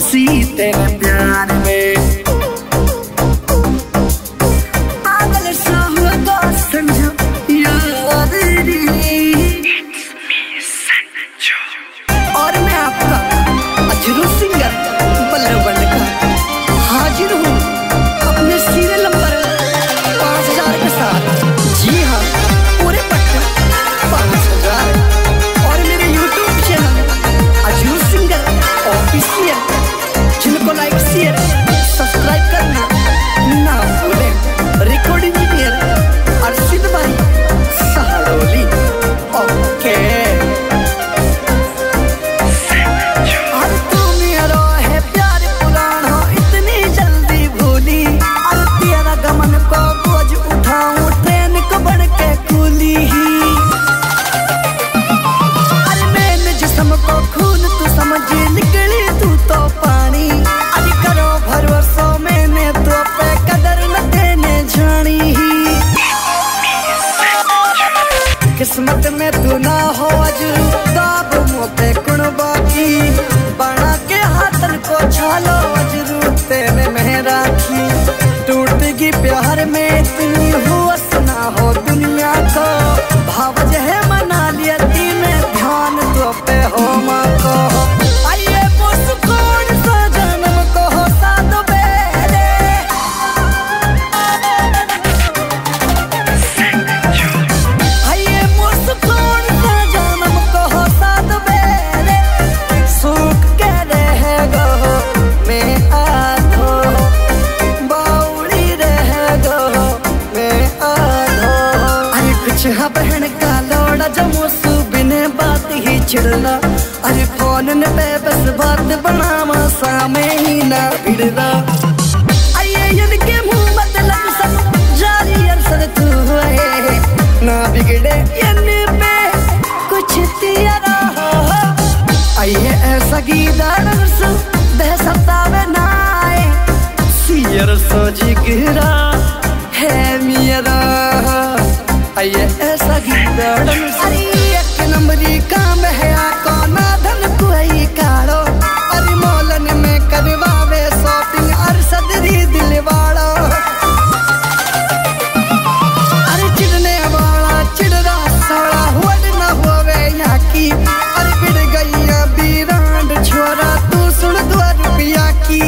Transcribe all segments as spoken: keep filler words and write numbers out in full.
हंसी तेरे प्यार में। पागल सा होगा समझो याद नी। और मैं आपका अजरू सिंगर बल्लभ का हाजिर हूँ अपने सीरियल नंबर पाँच हजार के साथ। जी हाँ, पूरे पट्टे पाँच हजार। और मेरे YouTube channel Ajru singer official, जिनको लाइक शेयर सब्सक्राइब करना ना भूलें। रिकॉर्डिंग इंजीनियर अर्शिद भाई सहारोली। ओके किस्मत में तू ना हो अजरू दाब मोते कुण बाकी। बना के हाथन को छालो अजरू तेरे में राखी। टूटगी प्यार में इतनी हुस ना हो दुनिया को। भाव जहे मना लिया में ध्यान तो पे हो माँ को। आइए मुस्कुन सा जन्म को हो साथ बेरे। बहन का लौड़ा जमोसू बिने बात ही छिड़ना। अरे फोन ने पे बस बात बनावा सामे ही ना भिड़ना। आइए इनके मुंह मतलब सब जारी अरसर तू है ना बिगड़े इन पे कुछ तियारा हो। आइए ऐसा गीता डरसू दह सतावे ना आए। सियर सो जिगरा है मेरा। आइए ऐसा गीता अरे एक नंबरी काम है आको ना धन कोई काड़ो। अरे मोलन में करवावे शॉपिंग और सदरी दिल वाला। अरे चिड़ने वाला चिड़रा साड़ा होड़ ना होवे यहाँ की। अरे बिड़ गई बीरांड छोरा तू सुन दो रुपया की।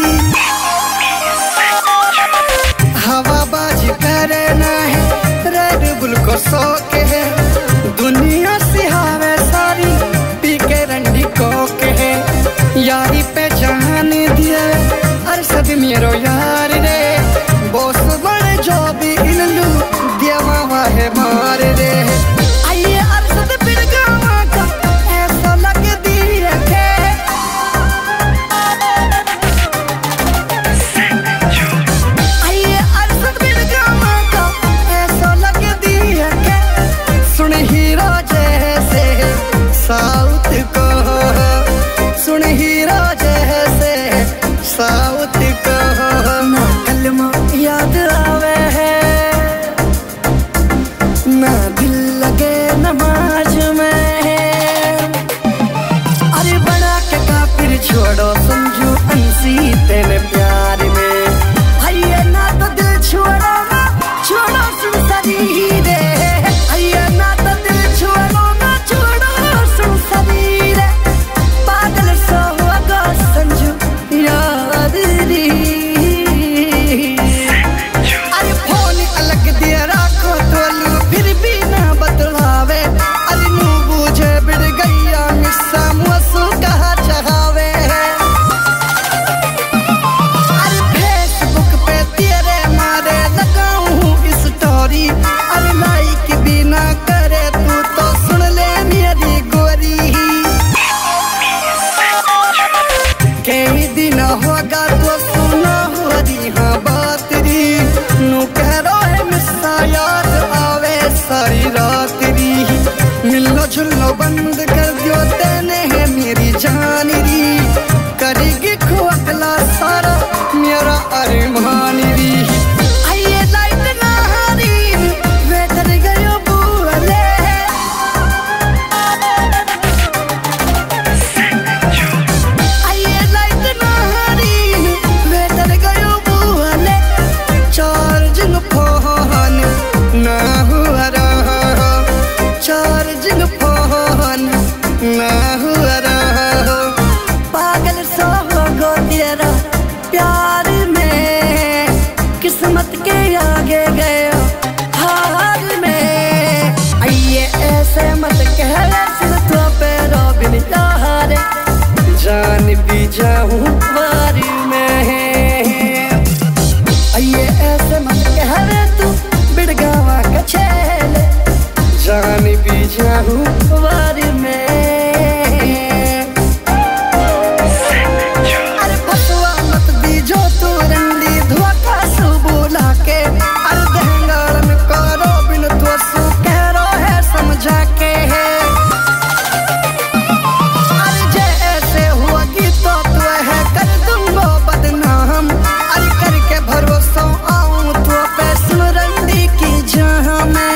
हवाबाजी करे ना है को शौक है दुनिया सिहावे सारी पी के रंडी को के है। यारी पे जान दिए अरसद मेरो यार रे। बोस बड़े जो भी इन लू देवा है मार रे। आइए अरसद बिड़गावा का ऐसा लग दिए के। आइए अरसद बिड़गावा का ऐसा लग दिए के। सुन हीरो जैसे साउथ को, सुन हीरो जैसे साउथ को। ना कलमा याद आवे है ना दिल लगे नमाज में। अरे बना के काफिर छोड़ो समझू अंसी तेरे प्यार में। आइए ना तो दिल छोड़ो ना छोड़ो सुन सरी रे। आइए ना तो दिल छोड़ो ना छोड़ो सुन सरी रे। पागल सा होगा समझू याद नी। अरे फोन अलग दिया राखो टोलू फिर भी ना बतलावे। अरे नू बूझे बिड़ गैया मिस्सा मुसु कहा चाहवे। अरे फेसबुक पे तेरे मारे लगाऊं स्टोरी। अरे लाइक भी ना करे तू तो सुन ले मेरी गोरी। कई दिन होगा तो सुना हो रही हाँ बात री। नू कह रो है मिस्सा याद आवे सारी रात री। मिलना जुलना बंद कर दियो तेने है मेरी जान री। करेगी खोखला सारा मेरा अरमान री। आइए लाइट ना हारी वेदर गयो बुले। आइए लाइट ना तेरा प्यार में, किस्मत के आगे गया हार में। आइए ऐसे मत कह सिर्फ तो पैरो बिन यार, जान भी जाऊं बार में। आइए ऐसे मत कह तू बिड़गावा का छेल, जान भी जाऊं बार में। अरे फसवा मत दी जो तू रंडी धुआ का सुबुला के, अरे दहंगाल में करो बिन तो सु कह रो है समझा के। अरे जे ऐसे हुआ कि तो तू है कर दूंगा बदनाम, अरे करके भरोसा आऊं तो पे सुन रंडी की जहां में।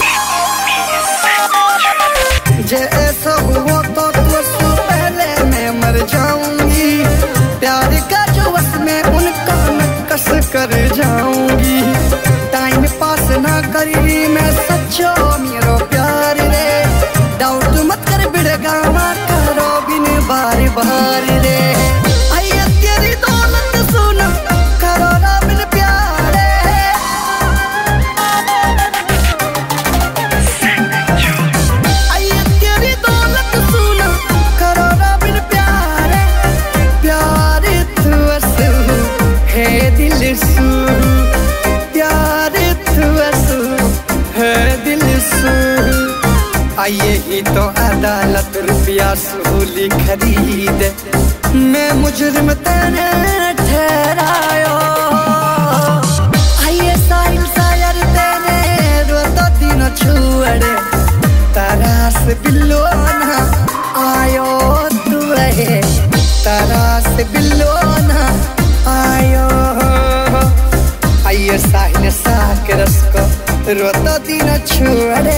जे ऐसा हुआ तो तुझसे पहले मैं मर जाऊंगी, प्यार का जो वस में उनका नक्कस कर जाऊंगी। टाइम पास ना करी मैं सच्चो मेरो प्यार रे, डाउट मत कर बिड़गावा करो बिन बार बार रे। आइए तेरी दौलत सुन करो ना बिन प्यार रे, आइए तेरी दौलत सुन करो ना बिन प्यार। प्यार तू असू है दिल सू, प्यार तू असू है दिल सू। आइए ही तो अदालत रुपया सूली खरीद, मैं मुजरिम तेरे ठहरायो। आइए साहिल शायर तेरे रोता दिन छुअड़े, तारा से बिल्लो ना आयो तू है, तारा से बिल्लो ना आयो। आइए साहिल साक रस को रोता दिन छुअड़े,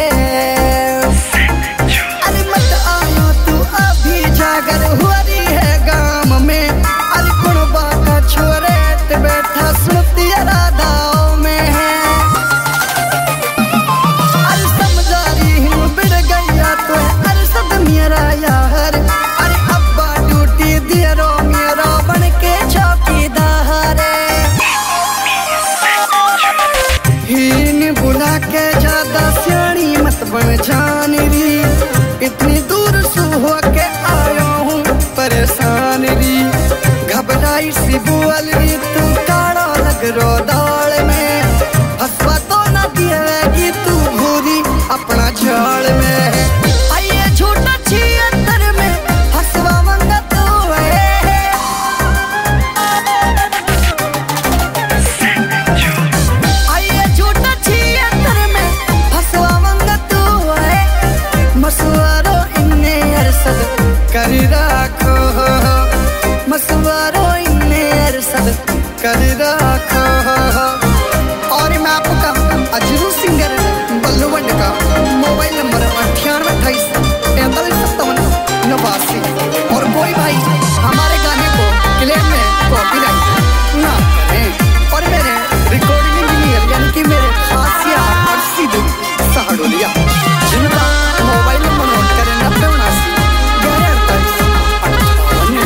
अरे मत आयो तू अभी जागर हुआ रही है गाम में। अरे कुणबा का छोरे ते बैठा सुनती राधाओं में है, अरे समझा रही हूँ बिड़ गया तो है अरे सद मेरा यार। अरे अब्बा ड्यूटी दिया रो मेरा बन के चौकीदार, हीन बुला के ज्यादा सियाणी मत बन जान री, इतनी दूर से हो के आया हूँ परेशान री। घबराई सी बुअल री तू काड़ा लग रो दाल में, हंसवा तो ना दिएगी तू भूरी अपना जाल में। आइए झूठा छी अंदर में हंसवा मंगा तू है, आइए झूठा छी अंदर में हंसवा मंगा तू है। मसवारो इन्ने अरसद कर राखो, मसवारो इन्ने अरसद कर राखो। और मैं आपका अजरू सिंगर बल्लू वंड का मोबाइल नंबर अठानवे अट्ठाईस पैंतालीस सत्तावन नवासी। और कोई भाई हमारे गाने को क्लेम में कॉपीराइट ना करें। और मेरे रिकॉर्डिंग इंजीनियर यानी कि मेरे खासिया और सीधू सहाडोलिया, जिनका मोबाइल नंबर नोट करें नब्बे उनासी ग्यारह अड़तालीस अट्ठावन।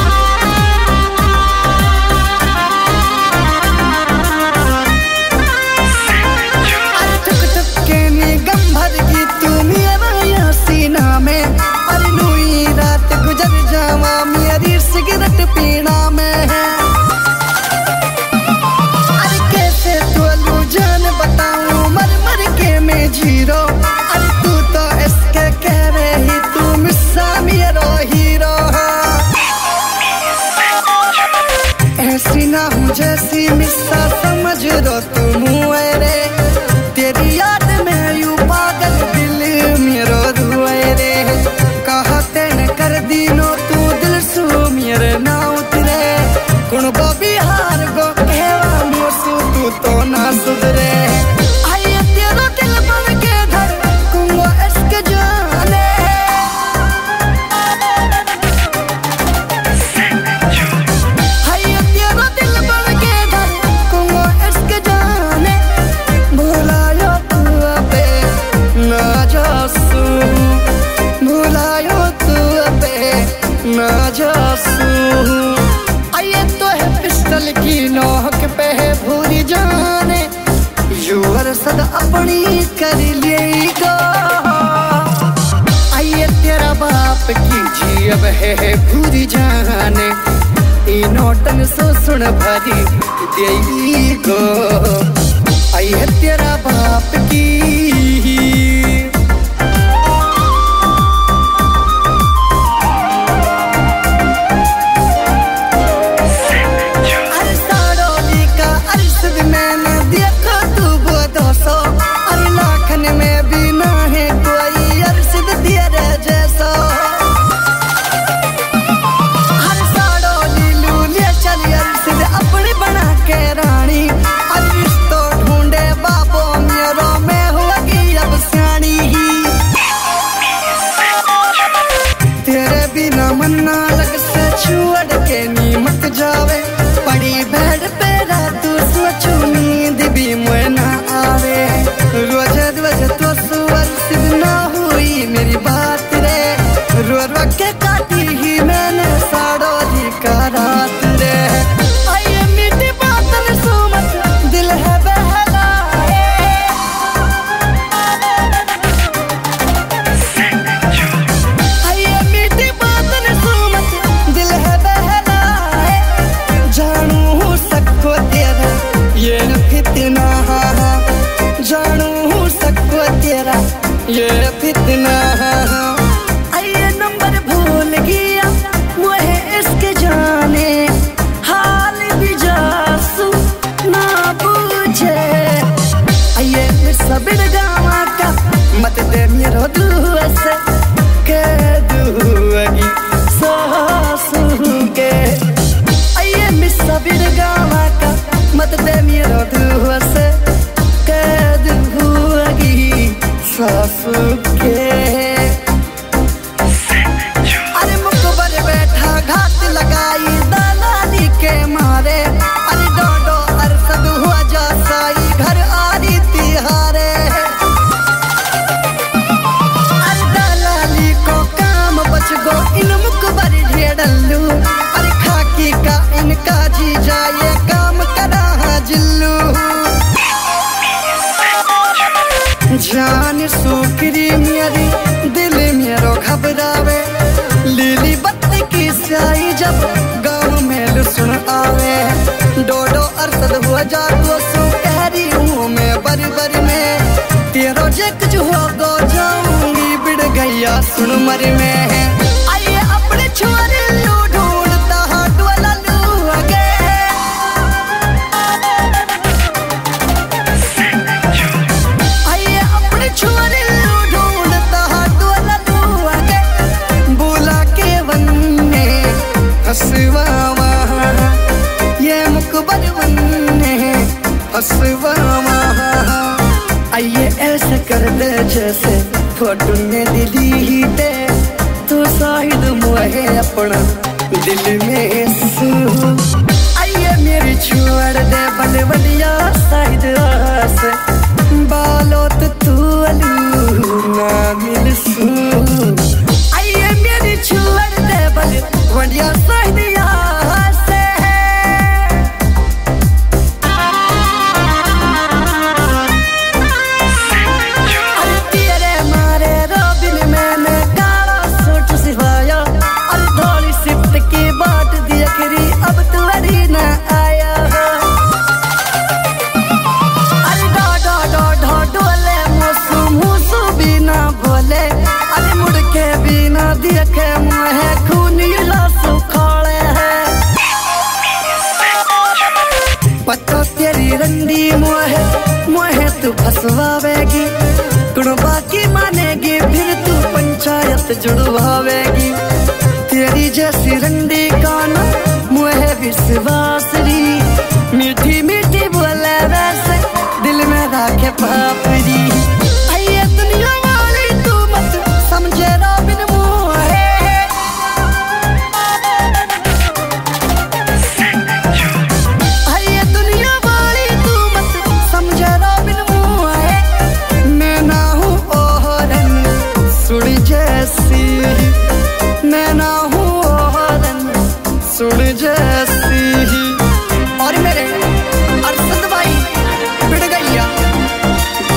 अरे टुक टुक के निगम भर की तू मेरा सीना में, अरे नूई रात गुजर जावा मेरी सिगरेट पीना में है। अरे कैसे तो लू जान बताऊं मर मर के मैं जीरो, अरे तू तो इसके कह रही तू मिस्सा मेरो हीरो। ऐसी ना हूँ जैसी मिस्सा समझ रो तुम रे, तेरी याद में यू पागल दिल मेरो रुए रे। कहते न कर दीनो तू दिल सू मेरे ना उतरे, कुणबो बिहार गो कहवा मोसू तू तो ना सुधरे। आइए तेरा दिल बन के धर कुंगो इसके जाने, आइए तेरा दिल बन के धर कुंगो इसके जाने। खुद अपनी कर लिए गो। आइए तेरा बाप की जी अब है पूरी जाने, नोटन सो सुन भरी देई गो। आइए तेरा बाप की जावे पड़ी बेड पे रात सोचू नींद भी मुझे ना आवे। रोज रोज तो सुअर सिद्ध ना हुई मेरी बात रे, रो रो के काटी ही मैंने साड़ो जी का रात रे। आइए मीठी बातन सुमत दिल है बहला, आइए मीठी बातन सुमत दिल है बहला। जानू सबको तेरा ये फितना, जानू सबको तेरा ये फितना। आइए नंबर भूल गया मुझे इसके जाने, हाल भी जासू ना पूछे। आइए सब गाँव का मत दे मेरो दुआ से के दुआगी सासू के। सबीर गावा का मत दे मेरो दुआ से कैद हुएगी सासू के। अरे मुकबर बैठा घात लगाई दलाली के मारे, अरे डोडो अरसद हुआ जा साई घर आरी तिहारे। अरे दलाली को काम बच गो इन मुकबर ढेडल्लू, अरे खाकी का इनका जी जाए काम करा जिल्लू। जान सुकरी मेरी दिल मेरो घबरावे, लीली बत्ती की स्याही जब गाँव में लुसुन आवे। डोडो अरसद हुआ जा तो सो कह रही हूँ मैं बरी बरी में, तेरो जे कुछ हो गो जाऊंगी बिड़ गैया सुन मर में। आइए अपने छोरे लू ढूंढता हाथ वाला लू आगे, आइए अपने छोरे लू ढूंढता हाथ वाला लू आगे। बोला के वन्ने हंसवा ये मुकबर वन्ने हंसवा। आइए ऐसे कर दे जैसे फोटो ने दिली दे, तो शाहिद मुझे अपना दिल में सू। आइए मेरी छोड़ दे बल बलिया शाहिद आस, बालो तो तू अलू ना मिल सू। आइए मेरी छोड़ दे बल बलिया शाहिद आस। अब तू अड़ी न आया, अरे डो डो डो डो डोले मुसु मुसु भी ना बोले, अरे मुड़ के भी ना देखे मुझे खूनी लासु खोले है। पता तेरी रंडी मुझे मुझे तू फसवावेगी, कुड़बा की मानेगी फिर तू पंचायत जुड़वावेगी। तेरी जैसी रंडी काना मुझे विश्वास री, मीठी मीठी बोले वैसे दिल में राखे पापड़ी। आइए दुनिया वाली तू मत समझे रॉबिन मुझे, आइए दुनिया वाली तू मत समझे रॉबिन मुझे। मैं ना हूँ ओहरन सुन जैसी, मैं ना हूँ ओहरन सुन जैसी। और मेरे अरशद भाई बिड़ गैया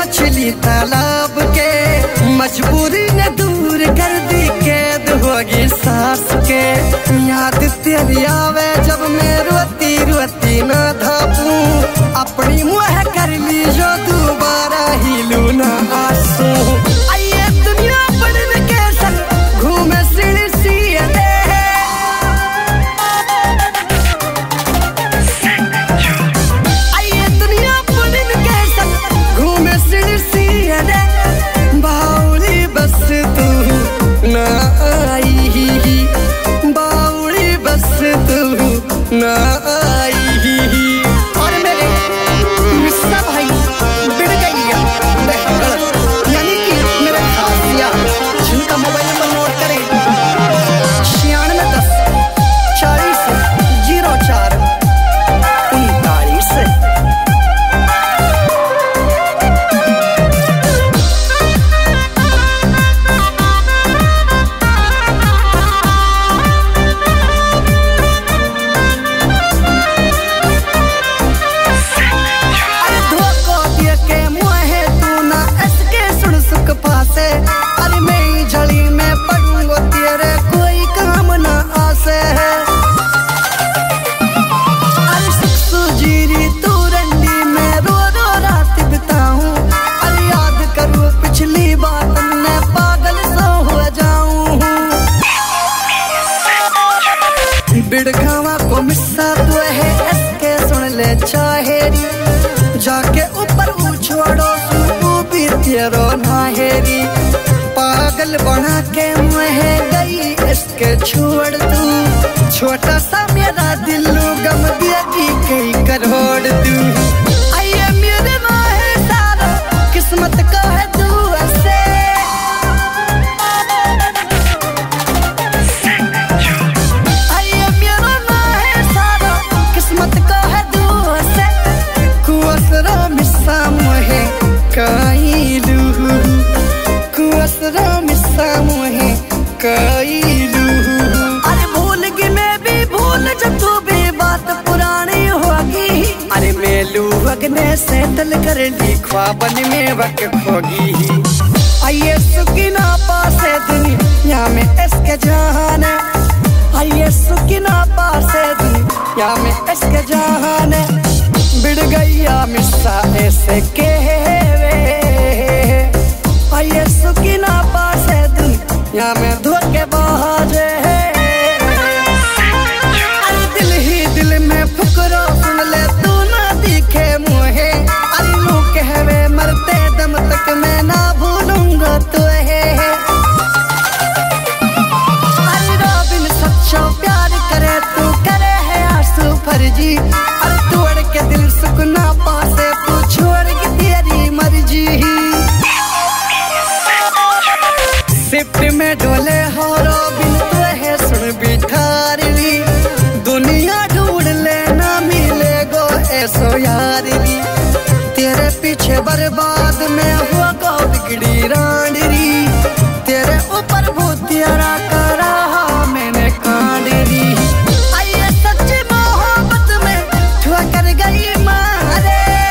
मछली तालाब के, मजबूरी ने दूर कर दी कैद होगी सास के। याद तेरी आवे जब मैं रोती रोती ना धापूं, अपनी मुँह कर ली जो दोबारा ही लू ना आंसू। आइए दुनिया पढ़ने के संग घूमे सीढ़ी सी दे, आइए दुनिया पढ़ने के संग घूमे सीढ़ी सी दे। बाउली बस तू ना आई, बाउली बस तू ना आई। और मेरे मिस्सा भाई बिड़ गई यानी कि मेरा खासिया, जिनका मोबाइल नंबर नोट करें छियानवे दस चालीस जीरो चार उनतालीस। अरे मैं झड़ी में पड़ूंगा तेरे कोई काम ना आसे। अरे सुजीरी तू रंडी में रो रो रात बिताऊं, अरे याद करूँ पिछली बात मैं पागल सो हो जाऊं। बिड़गावा को मिस्सा तो है इसके सुन ले चाहेरी, जाके ऊपर उछोड़ो भी तेरो नाहेरी। पागल बना के मुहे गई इसके छोड़ तू, छोटा सा मेरा दिल गम देगी कई करोड़ तू। आइए मेरे माहे सारा किस्मत का है तू ऐसे, आइए मेरा माहे सारा किस्मत का है तू ऐसे। कुसरा मिस्सा मुहे काईलू, कुसरा मिस्सा मुहे काईलू। अरे भूल गई मैं भी भूल जब तू भी बात पुरानी होगी। अरे मेलू वगने से तल कर ली ख्वाबन में वक्त होगी। आइए सुकिना पासे दुनिया में इसके जहान, आइए सुकिना पासे दुनिया में इसके जहान। बिड़ गई मिस्सा ऐसे के आइए सुकिना पासे दुनिया में धोखे बाजे। अरे दिल ही दिल में फुकरो सुन ले तू ना दिखे मुहे, अरे नू कहवे मरते दम तक मैं ना भूलूंगा तुहे। अरे रोबिन सच्चा प्यार करे तू करे है आंसू फर्जी, अरे तोड़ के दिल सुकना पासे तू छोड़ के तेरी मर्जी। शिफ्ट में डोले हो रोबिन तो है सुन बिठारी, दुनिया ढूंढ लेना मिले गो ऐसो यारी। तेरे पीछे बर्बाद में हुआ गो बिगड़ी रांडरी, तेरे ऊपर भूतियारा करा मैंने कांडरी। आइए सच्ची मोहब्बत में ठुकर गई मारे,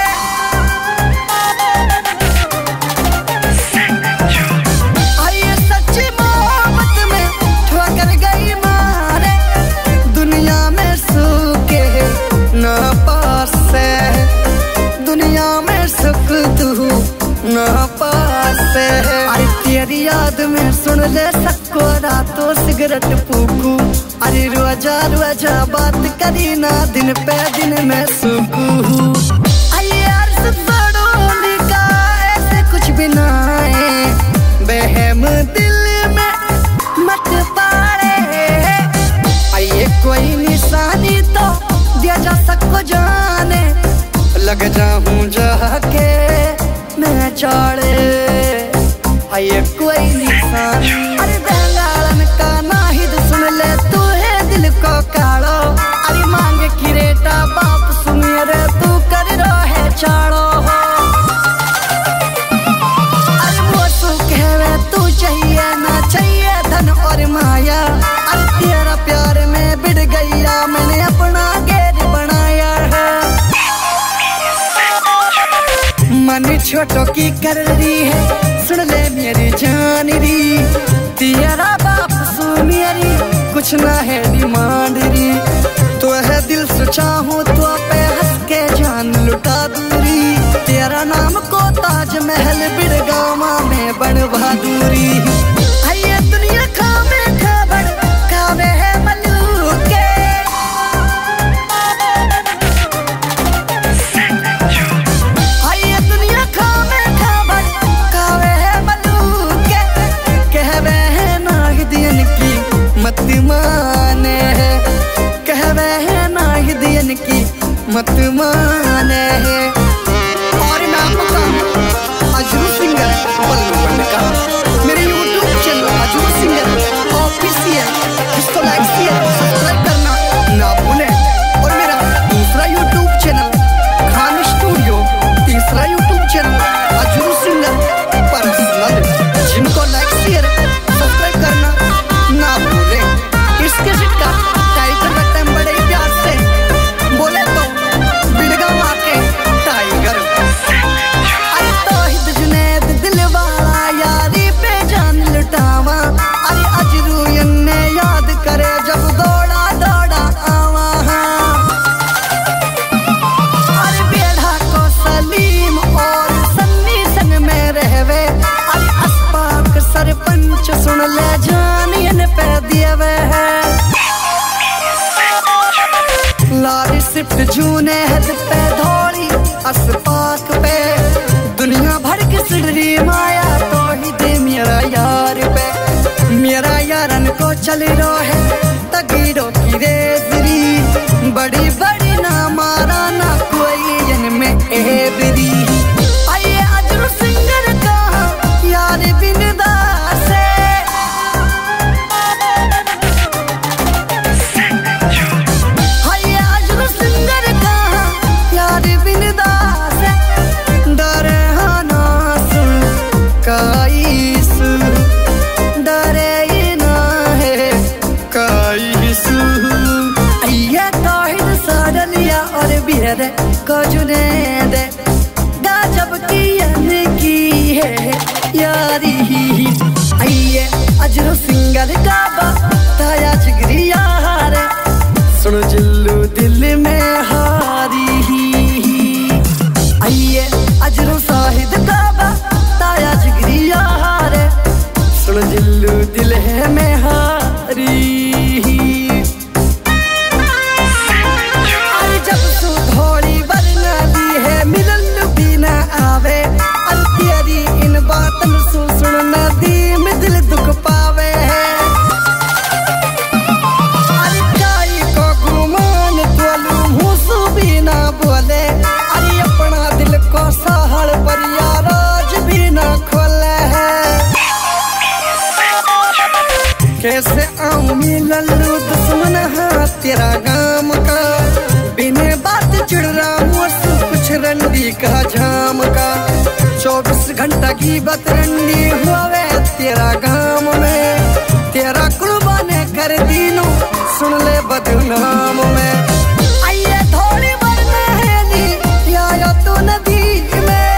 दुनिया में सुख तू न पासे। अरे तेरी याद में सुन ले सबको रातों सिगरेट फूकू, अरे रोजा रोजा बात करी ना दिन पे दिन में सुकू। आइए अर्ज बड़ों का ऐसे कुछ भी ना है, बहम दिल में मत पाड़े। आइए कोई निशानी तो दिया जा सबको जाने, लग जाऊं जाके मैं चाड़े। आइए कोई निशान अरे बंगालन का नाहिद सुन ले तू है दिल को काड़ो, अरे मांग किरेटा बाप सुनिए तू कर रो है चाड़ो। अरे वो तू कहवे तू चाहिए ना चाहिए धन और माया, अरे तेरा प्यार में बिड़ गया मैंने अपना घेर बनाया है। मन छोटों की कर रही है, सुन ले मेरी जान री, तेरा बाप सु मेरी कुछ ना है डिमांड री, तो है दिल से चाहूं तो पे हंस के जान लुटा दूरी, तेरा नाम को ताजमहल बिड़गावा में बनवा दूरी। आइए दुनिया खावे खबर खावे है मलूके, आइए दुनिया खावे खबर खावे है मलूके, कहवे है नाहिदियन की मत माने है, कहवे है नाहिदियन की मत माने है। और मैं आपको कहूँ अजरू सिंगर बल्लू का मेरे YouTube channel Ajru singer official, इसको लाइक शेयर सब्सक्राइब करना ना भूलें। और मेरा दूसरा यूट्यूब चैनल खान स्टूडियो, तीसरा YouTube channel Ajru singer personal, जिनको लाइक शेयर सब्सक्राइब करना ना भूलें। इसके का टाइटल रखते हैं बड़े प्यार से, बोले तो बिड़गावा के टाइगर। अरे तौहीद जुनैद दिलवाला यारी पे जान लुटावा, अरे अजरू यन्ने याद करे जब दौड़ा दौड़ा आवा, अरे बेढ़ा को सलीम और सन्नी संग में रहवे, अरे अस्पाक सरपंच सुन ले जानियन पे दियवे है, लारी सिफ्ट जूने हद पे धोड़ी अस्पाक पे, दुनिया भर की सिडरी माया तो ही दे मेरा यार पे, मेरा यारन को चल रो है तगीरों की रेजरी, बड़ी बड़ी ना मारा ना कोई इनमें एबरी। आइए अजरू सिंगर का यार बिनदा से, आइए अजरू सिंगर का यार बिनदा से, डरे ना सुन काईसु, डरे ना है काईसु। आइए तौहीद साडलिया और बिरद को जुनैद गजब की यान की है यारी। आइए अजरू सिंगर का बताया जिगरी यार, सुन जिल्लू दिल में हारी। आइए अजरू साहिद का बताया जिगरी यार, सुन जिल्लू दिल है में हारी। अरे जब सु धोड़ी बरना दी है मिलन भी ना आवे, अरे तेरी इन बातन सु सुनना दी में दिल दुख पावे है, अरे काई को गुमान तोलू मुसु भी ना बोले, अरे अपना दिल को सहल पर याराज भी ना खोले है, कैसे आऊं मिललू दुश्मन हाँ तेरा गाम का, बिने बात चिड़ रहा मुझसे कुछ रंडी का झाम का, चौबीस घंटा की बतरंडी हुए तेरा गाम में, तेरा कुर्बाने कर दीनू सुन ले बदनाम में। आइए थोड़ी बरना है नी या तो नदी में,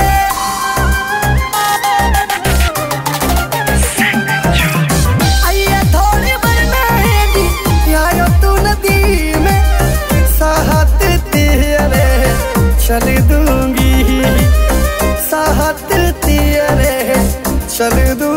आइए थोड़ी बरना है नी या तो नदी में, साहत तेरे चल दूंगी, साहत तेरे चल दूंगी।